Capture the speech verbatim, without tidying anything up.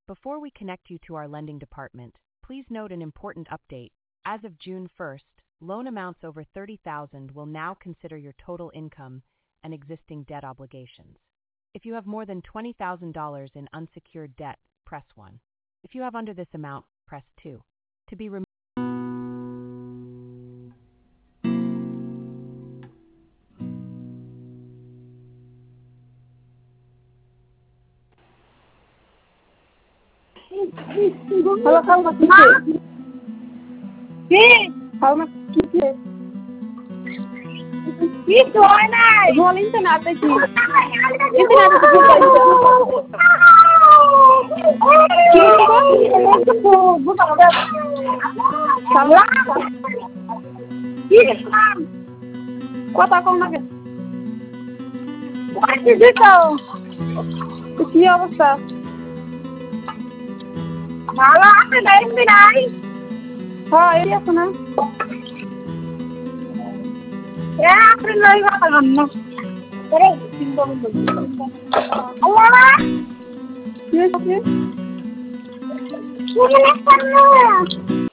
Before we connect you to our lending department, please note an important update. As of June first, loan amounts over thirty thousand dollars will now consider your total income and existing debt obligations. If you have more than twenty thousand dollars in unsecured debt, press one. If you have under this amount, press two. To be removed. Halo, kamu masih sih? Sih, kamu masih sih? Itu mana? Jual internet apa sih? Internet apa sih? Bukan ada. Salah. Iya. Kota kau nak? Bukan itu tau. Itu apa sih? Salah, apa dari sini? Oh, ini apa nak? Ya, aku lagi makan mas. Terus tinggal dulu. Allah. Yes, yes. Ini apa nak?